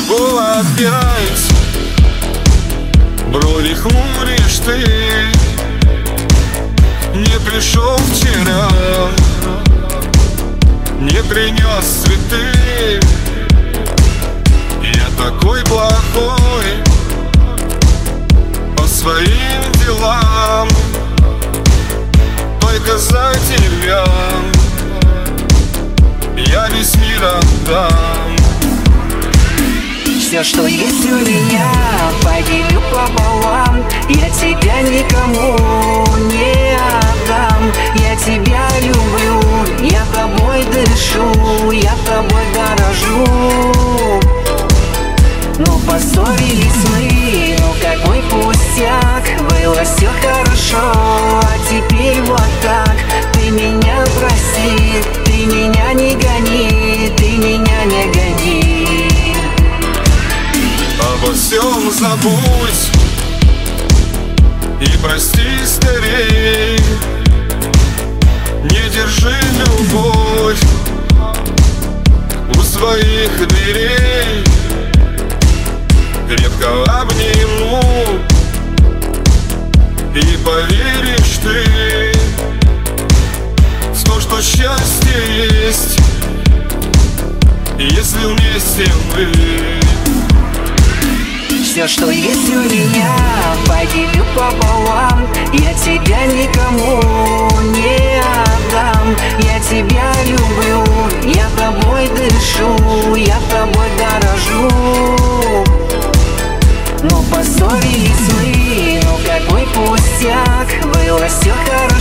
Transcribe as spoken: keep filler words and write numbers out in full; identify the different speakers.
Speaker 1: другого опять. Брови хмуришь ты, не пришел вчера, не принес цветы. Я такой плохой по своим делам, только за тебя я весь мир отдам.
Speaker 2: Все, что есть у меня, поделю пополам. Я тебя никому не отдам. Я тебя люблю, я тобой дышу, я тобой дорожу. Ну поссорились мы, ну какой пустяк. Было все хорошо, а теперь вот так. Ты меня прости, ты меня не гони, ты меня не гони.
Speaker 1: Обо всем забудь и прости скорей. Не держи любовь у своих дверей. Крепко обниму и поверишь ты в то, что счастье есть, если вместе мы.
Speaker 2: Все, что есть у меня, поделю пополам. Я тебя никому не отдам. Я тебя люблю, я тобой дышу, я тобой дорожу. Ну поссорились мы, ну какой пустяк. Было все хорошо.